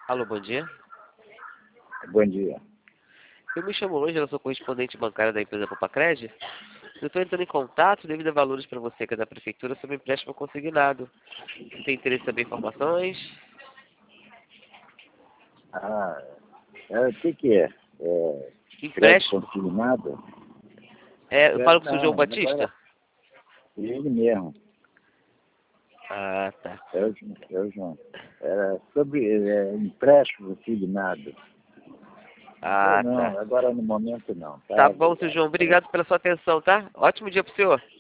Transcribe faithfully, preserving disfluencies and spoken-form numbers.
Alô, bom dia. Bom dia. Eu me chamo Ângela, sou correspondente bancária da empresa Popacred. Eu estou entrando em contato devido a valores para você que é da prefeitura sobre empréstimo consignado. Você tem interesse em saber informações? Ah, é, o que que é? É crédito Empréstimo? consignado? É, eu É, falo com o seu não, João agora Batista? ele mesmo. Ah, tá. É o, João- é o João. Era sobre é, empréstimo consignado. Eu Ah, não, tá. agora no momento não. Tá Tá, bom, seu obrigado. João. Obrigado pela sua atenção, tá? Ótimo dia pro senhor.